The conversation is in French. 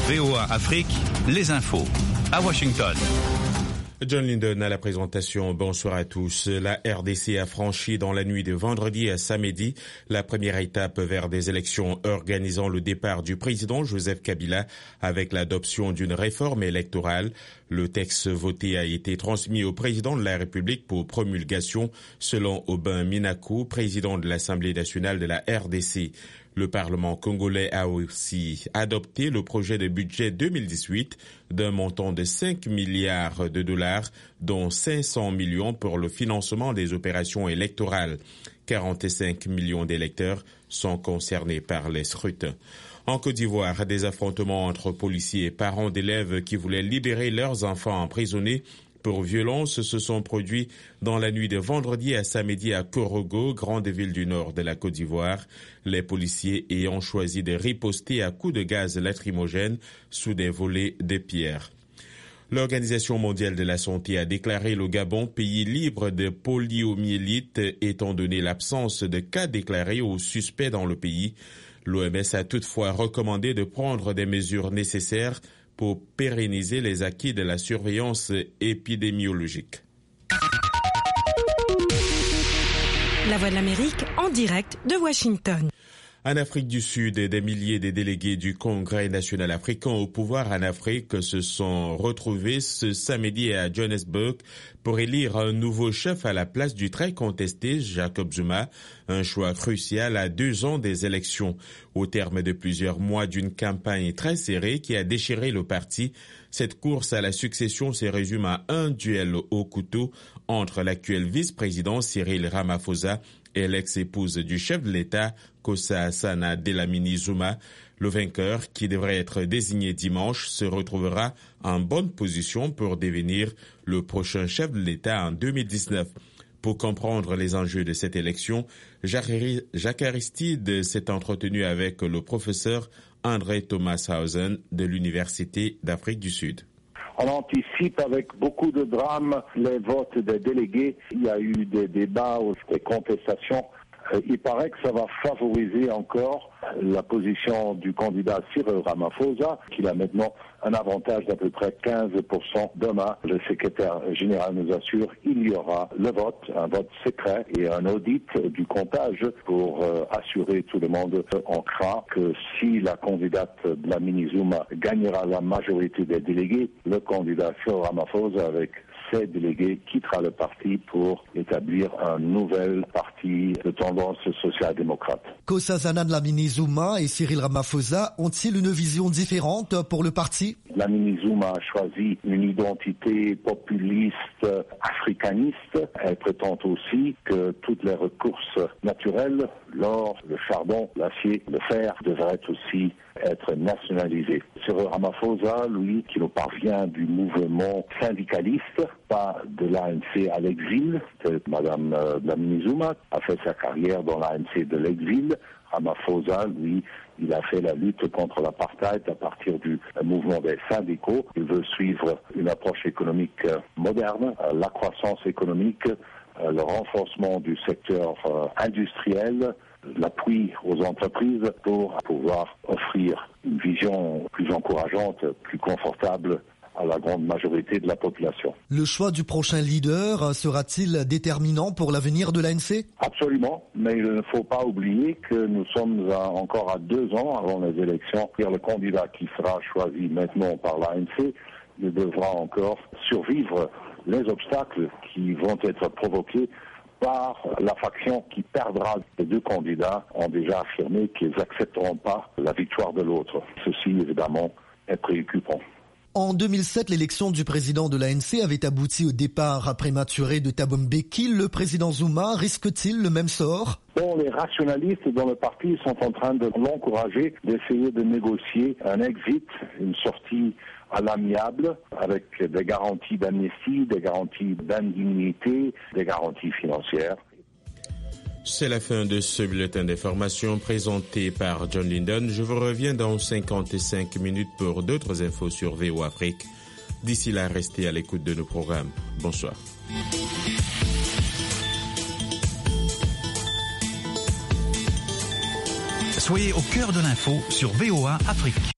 VOA Afrique, les infos. À Washington. John Linden à la présentation. Bonsoir à tous. La RDC a franchi dans la nuit de vendredi à samedi la première étape vers des élections organisant le départ du président Joseph Kabila avec l'adoption d'une réforme électorale. Le texte voté a été transmis au président de la République pour promulgation selon Aubin Minakou, président de l'Assemblée nationale de la RDC. Le Parlement congolais a aussi adopté le projet de budget 2018 d'un montant de 5 milliards de dollars, dont 500 millions pour le financement des opérations électorales. 45 millions d'électeurs sont concernés par les scrutins. En Côte d'Ivoire, des affrontements entre policiers et parents d'élèves qui voulaient libérer leurs enfants emprisonnés pour violence se sont produits dans la nuit de vendredi à samedi à Korogo, grande ville du nord de la Côte d'Ivoire, les policiers ayant choisi de riposter à coups de gaz lacrymogène sous des volets de pierre. L'Organisation mondiale de la santé a déclaré le Gabon pays libre de poliomyélite étant donné l'absence de cas déclarés ou suspects dans le pays. L'OMS a toutefois recommandé de prendre des mesures nécessaires pour pérenniser les acquis de la surveillance épidémiologique. La Voix de l'Amérique en direct de Washington. En Afrique du Sud, des milliers de délégués du Congrès national africain au pouvoir en Afrique se sont retrouvés ce samedi à Johannesburg pour élire un nouveau chef à la place du très contesté Jacob Zuma, un choix crucial à 2 ans des élections. Au terme de plusieurs mois d'une campagne très serrée qui a déchiré le parti, cette course à la succession se résume à un duel au couteau entre l'actuel vice-président Cyril Ramaphosa et l'ex-épouse du chef de l'État, Nkosazana Dlamini Zuma. Le vainqueur, qui devrait être désigné dimanche, se retrouvera en bonne position pour devenir le prochain chef de l'État en 2019. Pour comprendre les enjeux de cette élection, Jacques Aristide s'est entretenu avec le professeur André Thomashausen de l'Université d'Afrique du Sud. On anticipe avec beaucoup de drame les votes des délégués. Il y a eu des débats, des contestations. Il paraît que ça va favoriser encore la position du candidat Cyril Ramaphosa, qui a maintenant un avantage d'à peu près 15%. Demain, le secrétaire général nous assure qu'il y aura le vote, un vote secret et un audit du comptage pour assurer tout le monde. On craint que si la candidate Dlamini Zuma gagnera la majorité des délégués, le candidat Cyril Ramaphosa avec ses délégués quittera le parti pour établir un nouvel parti de tendance social-démocrate. Nkosazana Dlamini Zuma et Cyril Ramaphosa ont-ils une vision différente pour le parti? Dlamini Zuma a choisi une identité populiste, africaniste. Elle prétend aussi que toutes les ressources naturelles, l'or, le charbon, l'acier, le fer, devraient aussi être nationalisés. Cyril Ramaphosa, lui, qui nous parvient du mouvement syndicaliste, pas de l'ANC à l'exil, Madame Dlamini Zuma a fait sa carrière dans l'ANC de l'exil. Ramaphosa, lui, il a fait la lutte contre l'apartheid à partir du mouvement des syndicaux. Il veut suivre une approche économique moderne, la croissance économique, le renforcement du secteur industriel, l'appui aux entreprises pour pouvoir offrir une vision plus encourageante, plus confortable à la grande majorité de la population. Le choix du prochain leader sera-t-il déterminant pour l'avenir de l'ANC? Absolument, mais il ne faut pas oublier que nous sommes encore à 2 ans avant les élections. Le candidat qui sera choisi maintenant par l'ANC, il devra encore survivre les obstacles qui vont être provoqués par la faction qui perdra. Les 2 candidats ont déjà affirmé qu'ils n'accepteront pas la victoire de l'autre. Ceci, évidemment, est préoccupant. En 2007, l'élection du président de l'ANC avait abouti au départ prématuré de Thabo Mbeki. Le président Zuma risque-t-il le même sort? Les rationalistes dans le parti sont en train de l'encourager, d'essayer de négocier un exit, une sortie à l'amiable, avec des garanties d'amnistie, des garanties d'indemnité, des garanties financières. C'est la fin de ce bulletin d'information présenté par John Linden. Je vous reviens dans 55 minutes pour d'autres infos sur VOA Afrique. D'ici là, restez à l'écoute de nos programmes. Bonsoir. Soyez au cœur de l'info sur VOA Afrique.